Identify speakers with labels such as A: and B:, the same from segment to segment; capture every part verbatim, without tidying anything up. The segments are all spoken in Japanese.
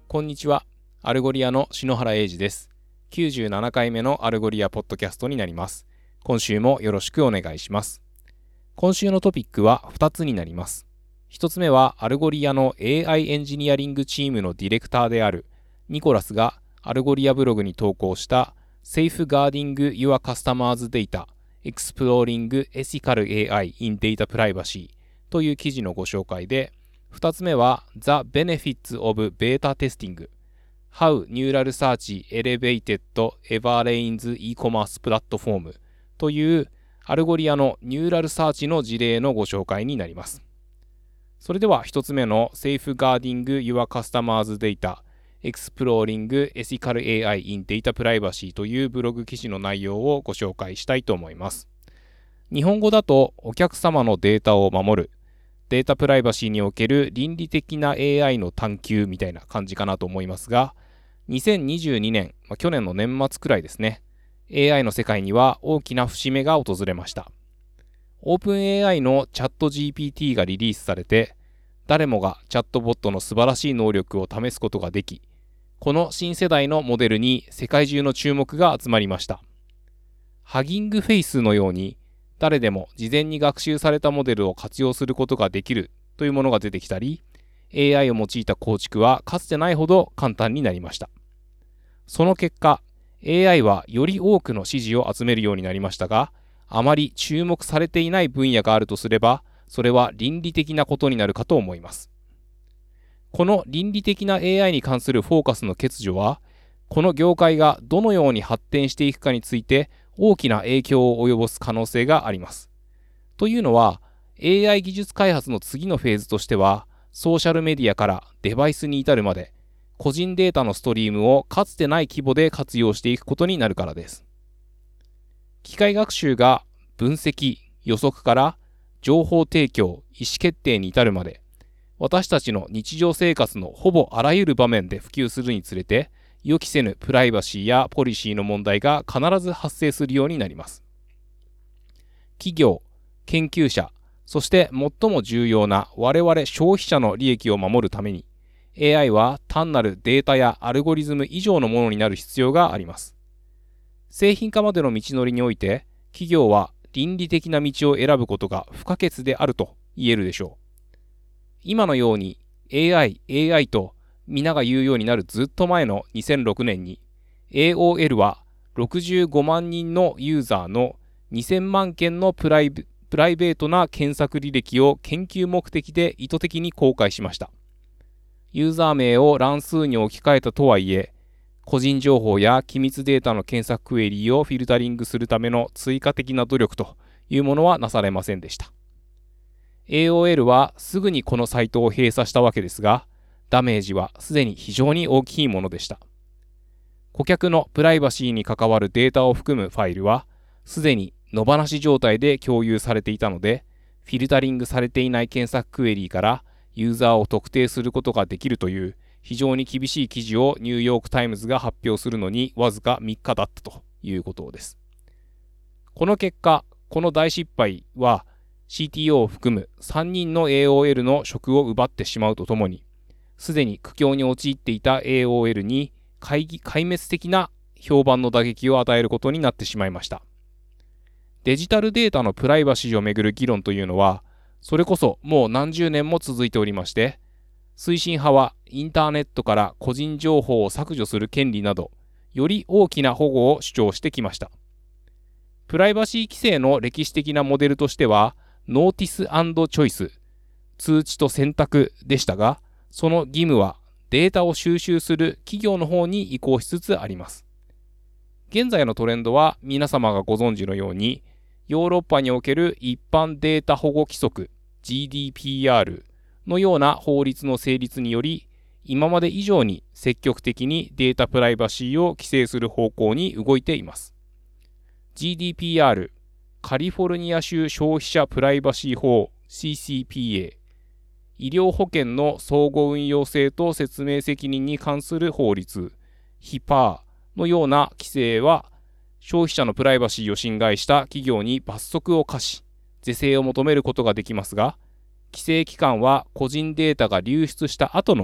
A: こんにちは。アルゴリアの篠原英二です。きゅうじゅうななかいめのアルゴリアポッドキャストになります。今週もよろしくお願いします。今週のトピックはふたつになります。ひとつめはアルゴリアの エーアイ エンジニアリングチームのディレクターであるニコラスがアルゴリアブログに投稿したSafeguarding Your Customers Data Exploring Ethical エーアイ in Data Privacy という記事のご紹介で、ふたつめは The Benefits of Beta Testing How Neural Search Elevated Everlane's E-commerce Platform というアルゴリアのニューラルサーチの事例のご紹介になります。それではひとつめの Safeguarding Your Customers Data Exploring Ethical エーアイ in Data Privacy というブログ記事の内容をご紹介したいと思います。日本語だとお客様のデータを守る、データプライバシーにおける倫理的な エーアイ の探求みたいな感じかなと思いますが、にせんにじゅうにねん、まあ、去年の年末くらいですね、エーアイ の世界には大きな節目が訪れました。オープン エーアイ のチャット ジーピーティー がリリースされて、誰もがチャットボットの素晴らしい能力を試すことができ、この新世代のモデルに世界中の注目が集まりました。ハギングフェイスのように、誰でも事前に学習されたモデルを活用することができるというものが出てきたり、エーアイ を用いた構築はかつてないほど簡単になりました。その結果、エーアイ はより多くの支持を集めるようになりましたが、あまり注目されていない分野があるとすれば、それは倫理的なことになるかと思います。この倫理的な エーアイ に関するフォーカスの欠如は、この業界がどのように発展していくかについて大きな影響を及ぼす可能性があります。というのは、エーアイ 技術開発の次のフェーズとしては、ソーシャルメディアからデバイスに至るまで、個人データのストリームをかつてない規模で活用していくことになるからです。機械学習が分析、予測から情報提供、意思決定に至るまで、私たちの日常生活のほぼあらゆる場面で普及するにつれて、予期せぬプライバシーやポリシーの問題が必ず発生するようになります。企業、研究者、そして最も重要な我々消費者の利益を守るために、エーアイ は単なるデータやアルゴリズム以上のものになる必要があります。製品化までの道のりにおいて、企業は倫理的な道を選ぶことが不可欠であると言えるでしょう。今のように エーアイ、エーアイ と皆が言うようになるずっと前のにせんろくねんに エーオーエル はろくじゅうごまんにんのユーザーのにせんまんけんのプライベ、プライベートな検索履歴を研究目的で意図的に公開しました。ユーザー名を乱数に置き換えたとはいえ、個人情報や機密データの検索クエリーをフィルタリングするための追加的な努力というものはなされませんでした。エーオーエル はすぐにこのサイトを閉鎖したわけですが、ダメージはすでに非常に大きいものでした。顧客のプライバシーに関わるデータを含むファイルは、すでに野放し状態で共有されていたので、フィルタリングされていない検索クエリーからユーザーを特定することができるという非常に厳しい記事をニューヨークタイムズが発表するのにわずかみっかだったということです。この結果、この大失敗は シーティーオー を含むさんにんの エーオーエル の職を奪ってしまうとともに、すでに苦境に陥っていた エーオーエル に壊滅的な評判の打撃を与えることになってしまいました。デジタルデータのプライバシーをめぐる議論というのは、それこそもう何十年も続いておりまして、推進派はインターネットから個人情報を削除する権利など、より大きな保護を主張してきました。プライバシー規制の歴史的なモデルとしては、ノーティス&チョイス、通知と選択でしたが、その義務はデータを収集する企業の方に移行しつつあります。現在のトレンドは皆様がご存知のように、ヨーロッパにおける一般データ保護規則 ジーディーピーアール のような法律の成立により、今まで以上に積極的にデータプライバシーを規制する方向に動いています。ジーディーピーアール、カリフォルニア州消費者プライバシー法 シーシーピーエー、医療保険の相互運用性と説明責任に関する法律 ヒパー のような規制は、消費者のプライバシーを侵害した企業に罰則を課し、是正を求めることができますが、規制期間は個人データが流出した後の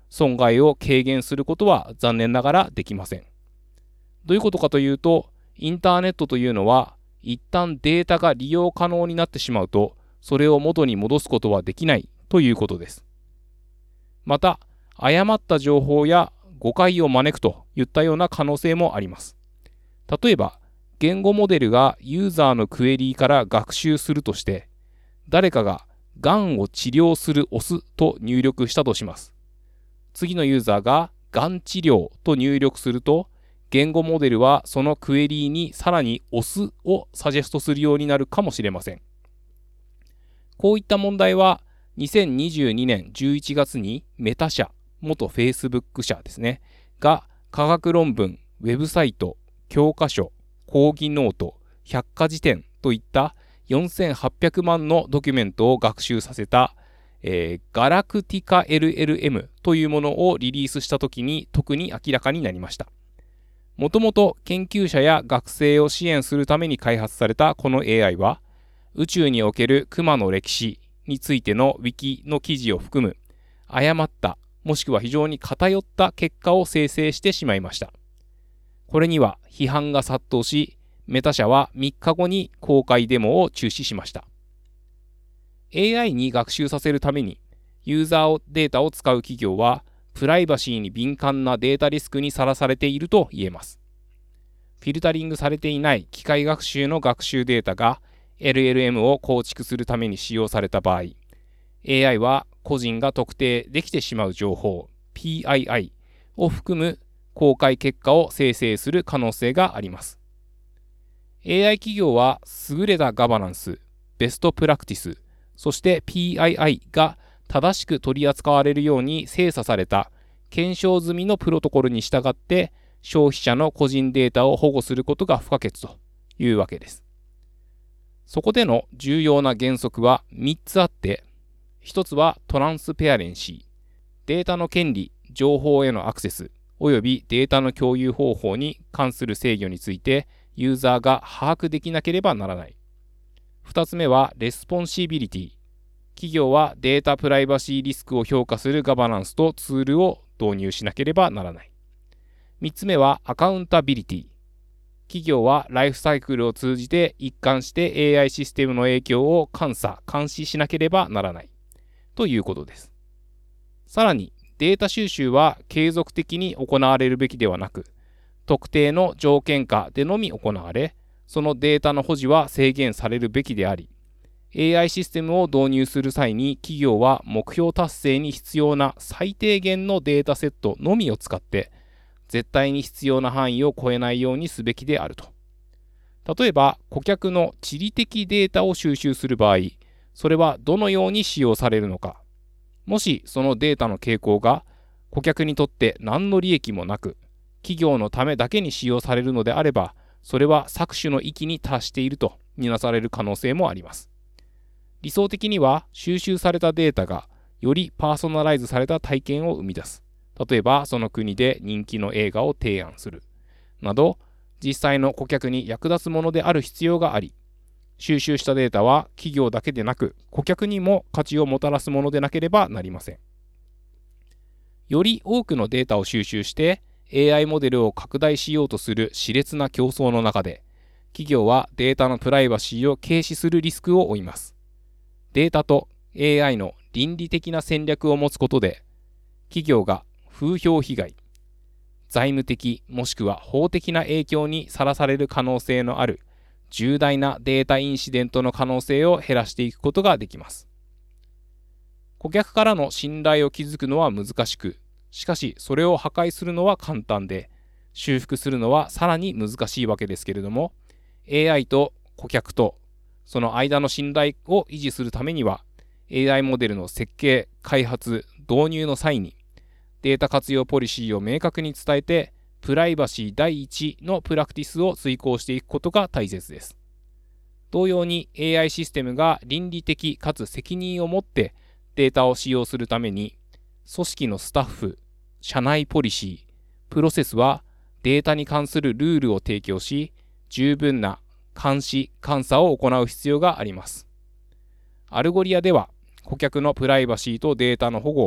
A: 損害を軽減することは残念ながらできません。どういうことかというと、インターネットというのは一旦データが利用可能になってしまうと、それを元に戻すことはできないということです。また、誤った情報や誤解を招くといったような可能性もあります。例えば、言語モデルがユーザーのクエリーから学習するとして、誰かががんを治療するオスと入力したとします。次のユーザーががん治療と入力すると、言語モデルはそのクエリーにさらにオスをサジェストするようになるかもしれません。こういった問題はにせんにじゅうにねんじゅういちがつにメタ社、元 Facebook 社ですね、が科学論文、ウェブサイト、教科書、講義ノート、百科事典といったよんせんはっぴゃくまんのドキュメントを学習させた、えー、ガラクティカ エルエルエム というものをリリースしたときに特に明らかになりました。もともと研究者や学生を支援するために開発されたこの エーアイ は、宇宙における熊の歴史についてのウィキの記事を含む誤ったもしくは非常に偏った結果を生成してしまいました。これには批判が殺到し、メタ社はみっかごに公開デモを中止しました。エーアイ に学習させるためにユーザーデータを使う企業はプライバシーに敏感なデータリスクにさらされていると言えます。フィルタリングされていない機械学習の学習データが エルエルエム を構築するために使用された場合、エーアイ は個人が特定できてしまう情報 ピーアイアイ を含む公開結果を生成する可能性があります。エーアイ 企業は優れたガバナンス、ベストプラクティス、そして ピーアイアイ が正しく取り扱われるように精査された検証済みのプロトコルに従って消費者の個人データを保護することが不可欠というわけです。そこでの重要な原則はみっつあって、ひとつはトランスペアレンシー、データの権利、情報へのアクセス、およびデータの共有方法に関する制御についてユーザーが把握できなければならない。ふたつめはレスポンシビリティ、企業はデータプライバシーリスクを評価するガバナンスとツールを導入しなければならない。みっつめはアカウンタビリティ、企業はライフサイクルを通じて一貫して エーアイ システムの影響を監査・監視しなければならないということです。さらにデータ収集は継続的に行われるべきではなく、特定の条件下でのみ行われ、そのデータの保持は制限されるべきであり、エーアイ システムを導入する際に企業は目標達成に必要な最低限のデータセットのみを使って絶対に必要な範囲を超えないようにすべきであると。例えば顧客の地理的データを収集する場合、それはどのように使用されるのか、もしそのデータの傾向が顧客にとって何の利益もなく企業のためだけに使用されるのであれば、それは搾取の域に達しているとみなされる可能性もあります。理想的には収集されたデータがよりパーソナライズされた体験を生み出す。例えばその国で人気の映画を提案するなど、実際の顧客に役立つものである必要があり、収集したデータは企業だけでなく顧客にも価値をもたらすものでなければなりません。より多くのデータを収集してエーアイ モデルを拡大しようとする熾烈な競争の中で、企業はデータのプライバシーを軽視するリスクを負います。データと エーアイ の倫理的な戦略を持つことで、企業が風評被害、財務的もしくは法的な影響にさらされる可能性のある重大なデータインシデントの可能性を減らしていくことができます。顧客からの信頼を築くのは難しく、しかしそれを破壊するのは簡単で、修復するのはさらに難しいわけですけれども、エーアイ と顧客とその間の信頼を維持するためには、エーアイ モデルの設計、開発、導入の際にデータ活用ポリシーを明確に伝えて、プライバシー第一のプラクティスを遂行していくことが大切です。同様に エーアイ システムが倫理的かつ責任を持ってデータを使用するために、組織のスタッフ、社内ポリシー、プロセスはデータに関するルールを提供し、十分な監視・監査を行う必要があります。アルゴリアでは顧客のプライバシーとデータの保護を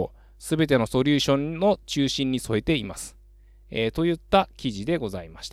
A: すべてのソリューションの中心に添えています。えー、といった記事でございました。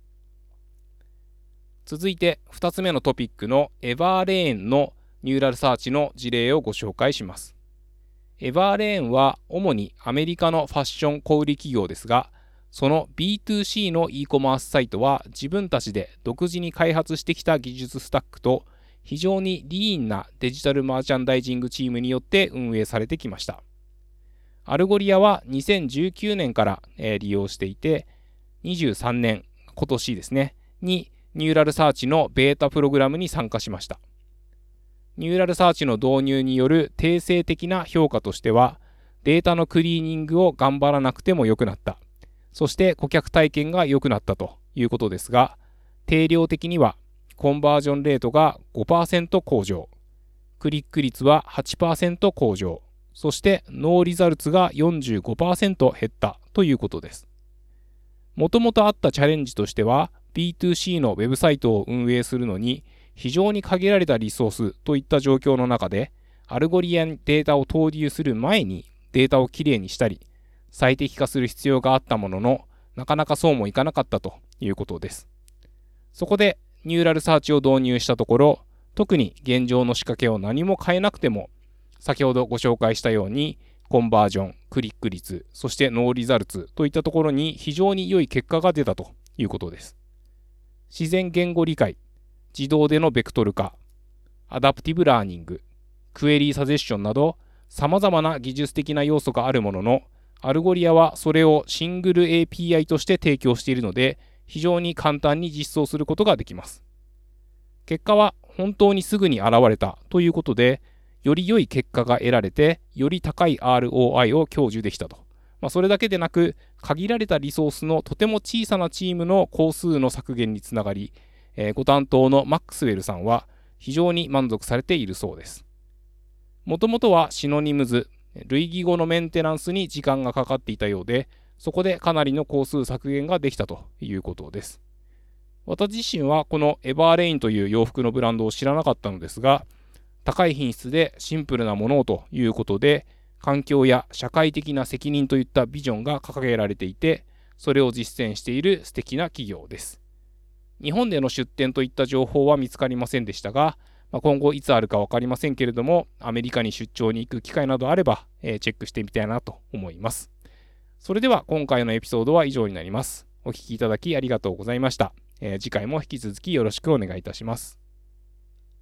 A: 続いてふたつめのトピックのエバーレーンのニューラルサーチの事例をご紹介します。エバーレーンは主にアメリカのファッション小売企業ですが、その ビーツーシー の e コマースサイトは自分たちで独自に開発してきた技術スタックと非常にリーンなデジタルマーチャンダイジングチームによって運営されてきました。アルゴリアはにせんじゅうきゅうねんから利用していて、にじゅうさんねん、今年ですね、にニューラルサーチのベータプログラムに参加しました。ニューラルサーチの導入による定性的な評価としては、データのクリーニングを頑張らなくても良くなった。そして顧客体験が良くなったということですが、定量的にはコンバージョンレートが ごパーセント 向上、クリック率は はちパーセント 向上、そしてノーリザルツが よんじゅうごパーセント 減ったということです。もともとあったチャレンジとしては、ビーツーシー のウェブサイトを運営するのに非常に限られたリソースといった状況の中で、アルゴリアにデータを投入する前にデータをきれいにしたり、最適化する必要があったものの、なかなかそうもいかなかったということです。そこでニューラルサーチを導入したところ、特に現状の仕掛けを何も変えなくても、先ほどご紹介したように、コンバージョン、クリック率、そしてノーリザルツといったところに非常に良い結果が出たということです。自然言語理解、自動でのベクトル化、アダプティブラーニング、クエリーサジェッションなど様々な技術的な要素があるものの、アルゴリアはそれをシングル エーピーアイ として提供しているので、非常に簡単に実装することができます。結果は本当にすぐに現れたということで、より良い結果が得られて、より高い アールオーアイ を享受できたと。まあ、それだけでなく、限られたリソースのとても小さなチームの工数の削減につながり、えー、ご担当のマックスウェルさんは非常に満足されているそうです。もともとはシノニムズ、類義語のメンテナンスに時間がかかっていたようで、そこでかなりの工数削減ができたということです。私自身はこのエバーレインという洋服のブランドを知らなかったのですが、高い品質でシンプルなものをということで、環境や社会的な責任といったビジョンが掲げられていて、それを実践している素敵な企業です。日本での出店といった情報は見つかりませんでしたが、今後いつあるか分かりませんけれども、アメリカに出張に行く機会などあれば、チェックしてみたいなと思います。それでは今回のエピソードは以上になります。お聞きいただきありがとうございました。次回も引き続きよろしくお願いいたします。